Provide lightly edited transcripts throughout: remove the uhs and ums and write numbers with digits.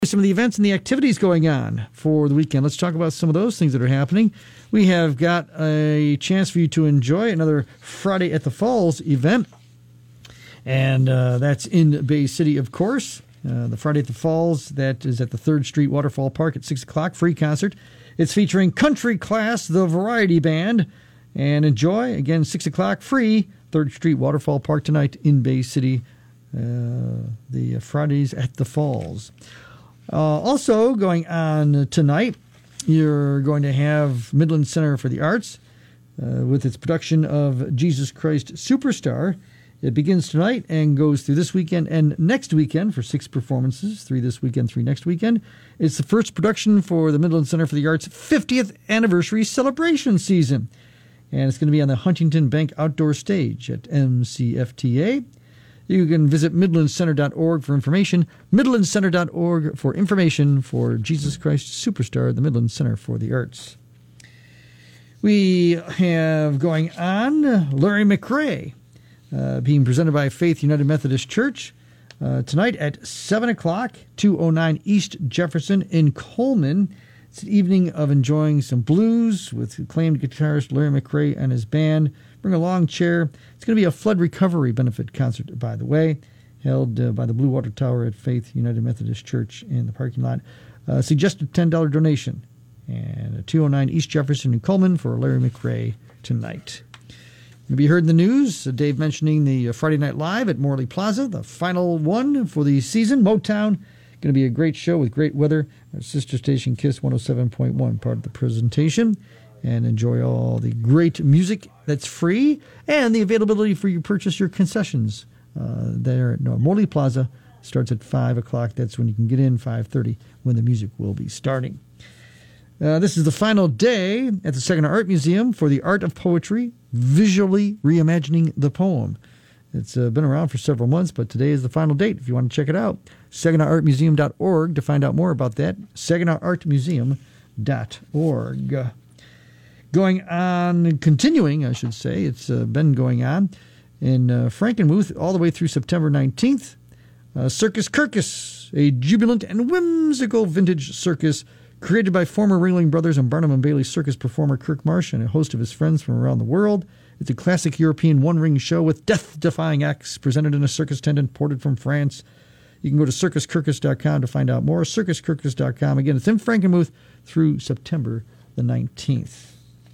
Some of the events and the activities going on for the weekend. Let's talk about some of those things that are happening. We have got a chance for you to enjoy another Friday at the Falls event, and that's in Bay City, of course. The Friday at the Falls, that is at the 3rd Street Waterfall Park at 6 o'clock, free concert. It's featuring Country Class, the Variety Band, and enjoy, again, 6 o'clock, free, 3rd Street Waterfall Park tonight in Bay City, the Fridays at the Falls. Also going on tonight, you're going to have Midland Center for the Arts with its production of Jesus Christ Superstar. It begins tonight and goes through this weekend and next weekend for 6 performances, 3 this weekend, 3 next weekend. It's the first production for the Midland Center for the Arts 50th anniversary celebration season. And it's going to be on the Huntington Bank Outdoor Stage at MCFTA. You can visit midlandcenter.org for information, midlandcenter.org for information for Jesus Christ Superstar, the Midland Center for the Arts. We have going on Larry McRae, being presented by Faith United Methodist Church tonight at 7 o'clock, 209 East Jefferson in Coleman. It's an evening of enjoying some blues with acclaimed guitarist Larry McRae and his band. Bring a long chair. It's going to be a flood recovery benefit concert, by the way, held by the Blue Water Tower at Faith United Methodist Church in the parking lot. Suggested $10 donation. And 209 East Jefferson in Coleman for Larry McRae tonight. Maybe you heard in the news, Dave mentioning the Friday Night Live at Morley Plaza, the final one for the season. Motown, going to be a great show with great weather. Our sister station, KISS 107.1, part of the presentation. And enjoy all the great music that's free and the availability for you to purchase your concessions there at Morley Plaza. Starts at 5 o'clock. That's when you can get in, 5:30, when the music will be starting. This is the final day at the Saginaw Art Museum for the Art of Poetry, Visually Reimagining the Poem. It's been around for several months, but today is the final date if you want to check it out. SaginawArtMuseum.org to find out more about that. SaginawArtMuseum.org. Going on, continuing, I should say, it's been going on in Frankenmuth all the way through September 19th. Circus Kirkus, a jubilant and whimsical vintage circus created by former Ringling Brothers and Barnum and Bailey circus performer Kirk Marsh and a host of his friends from around the world. It's a classic European one-ring show with death-defying acts presented in a circus tent imported from France. You can go to circuskirkus.com to find out more. Circuskirkus.com. Again, it's in Frankenmuth through September the 19th.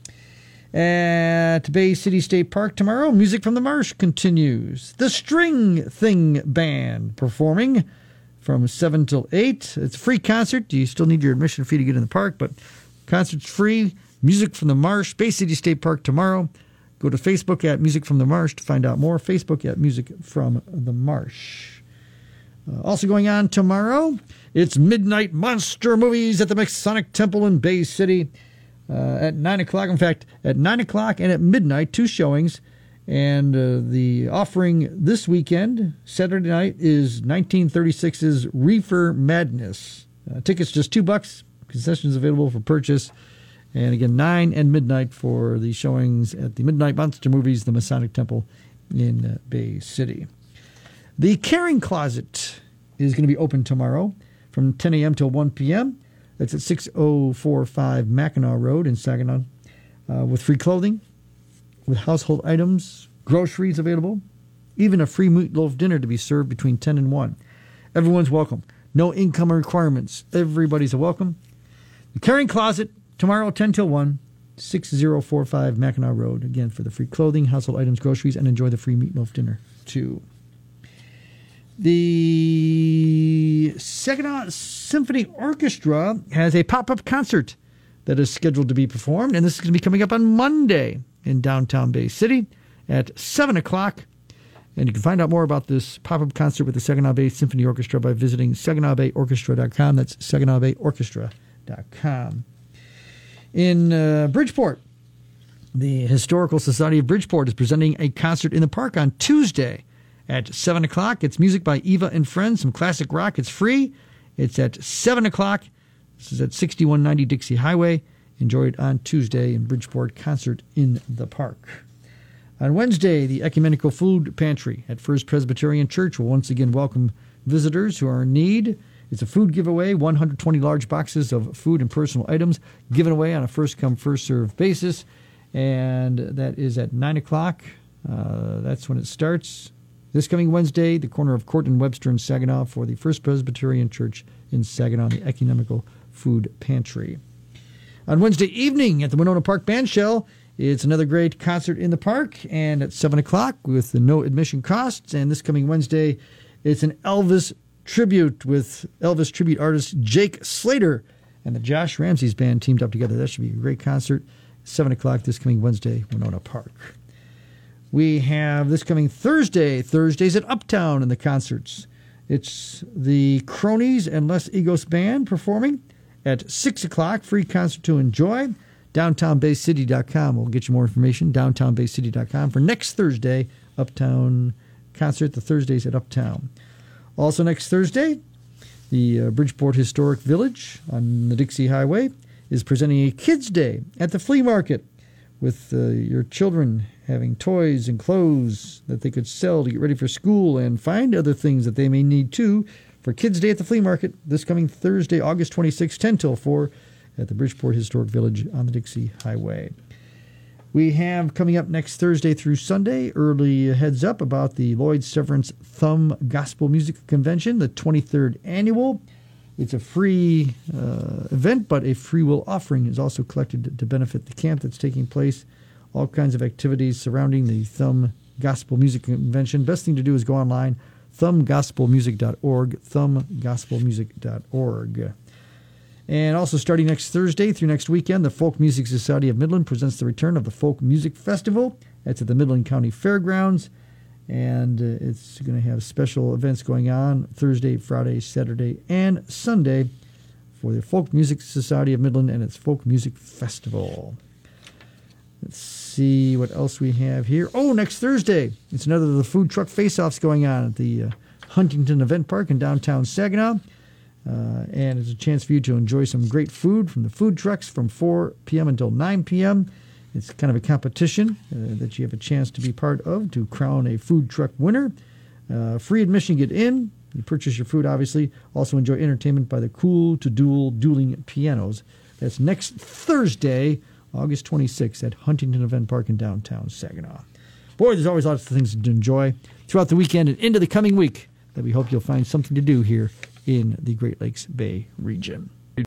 At Bay City State Park tomorrow, Music from the Marsh continues. The String Thing Band performing from 7 till 8. It's a free concert. You still need your admission fee to get in the park, but concert's free. Music from the Marsh, Bay City State Park tomorrow. Go to Facebook at Music from the Marsh to find out more. Facebook at Music from the Marsh. Also going on tomorrow, it's Midnight Monster Movies at the Masonic Temple in Bay City. At 9 o'clock. In fact, at 9 o'clock and at midnight, 2 showings. And the offering this weekend, Saturday night, is 1936's Reefer Madness. Tickets just $2. Concessions available for purchase. And again, 9 and midnight for the showings at the Midnight Monster Movies, the Masonic Temple in Bay City. The Caring Closet is going to be open tomorrow from 10 a.m. till 1 p.m. That's at 6045 Mackinac Road in Saginaw, with free clothing, with household items, groceries available, even a free meatloaf dinner to be served between 10 and 1. Everyone's welcome. No income requirements. Everybody's a welcome. The Caring Closet, tomorrow 10 till 1, 6045 Mackinac Road. Again, for the free clothing, household items, groceries, and enjoy the free meatloaf dinner, too. The Saginaw Symphony Orchestra has a pop-up concert that is scheduled to be performed, and this is going to be coming up on Monday in downtown Bay City at 7 o'clock. And you can find out more about this pop-up concert with the Saginaw Bay Symphony Orchestra by visiting SaginawBayOrchestra.com. That's SaginawBayOrchestra.com. In Bridgeport, the Historical Society of Bridgeport is presenting a concert in the park on Tuesday at 7 o'clock. It's music by Eva and Friends, some classic rock. It's free. It's at 7 o'clock. This is at 6190 Dixie Highway. Enjoy it on Tuesday in Bridgeport, concert in the park. On Wednesday, the Ecumenical Food Pantry at First Presbyterian Church will once again welcome visitors who are in need. It's a food giveaway, 120 large boxes of food and personal items given away on a first-come, first-served basis. And that is at 9 o'clock. That's when it starts. This coming Wednesday, the corner of Court and Webster in Saginaw for the First Presbyterian Church in Saginaw, the Ecumenical Food Pantry. On Wednesday evening at the Winona Park Bandshell, it's another great concert in the park, and at 7 o'clock with the no admission costs. And this coming Wednesday, it's an Elvis tribute with Elvis tribute artist Jake Slater and the Josh Ramsey's band teamed up together. That should be a great concert. 7 o'clock this coming Wednesday, Winona Park. We have this coming Thursdays at Uptown in the concerts. It's the Cronies and Les Egos Band performing at 6 o'clock. Free concert to enjoy. DowntownBayCity.com will get you more information. DowntownBayCity.com for next Thursday, Uptown concert, the Thursdays at Uptown. Also next Thursday, the Bridgeport Historic Village on the Dixie Highway is presenting a Kids' Day at the flea market with your children having toys and clothes that they could sell to get ready for school and find other things that they may need too for Kids' Day at the flea market this coming Thursday, August 26, 10 till 4 at the Bridgeport Historic Village on the Dixie Highway. We have coming up next Thursday through Sunday, early heads up about the Lloyd Severance Thumb Gospel Music Convention, the 23rd annual. It's a free event, but a free will offering is also collected to benefit the camp that's taking place. All kinds of activities surrounding the Thumb Gospel Music Convention. Best thing to do is go online, thumbgospelmusic.org, thumbgospelmusic.org. And also starting next Thursday through next weekend, the Folk Music Society of Midland presents the return of the Folk Music Festival. That's at the Midland County Fairgrounds. And it's going to have special events going on Thursday, Friday, Saturday, and Sunday for the Folk Music Society of Midland and its Folk Music Festival. Let's see what else we have here. Oh, next Thursday, it's another of the food truck face-offs going on at the Huntington Event Park in downtown Saginaw. And it's a chance for you to enjoy some great food from the food trucks from 4 p.m. until 9 p.m. It's kind of a competition that you have a chance to be part of to crown a food truck winner. Free admission, get in. You purchase your food, obviously. Also enjoy entertainment by the Cool to Duel Dueling Pianos. That's next Thursday, August 26th at Huntington Event Park in downtown Saginaw. Boy, there's always lots of things to enjoy throughout the weekend and into the coming week that we hope you'll find something to do here in the Great Lakes Bay region.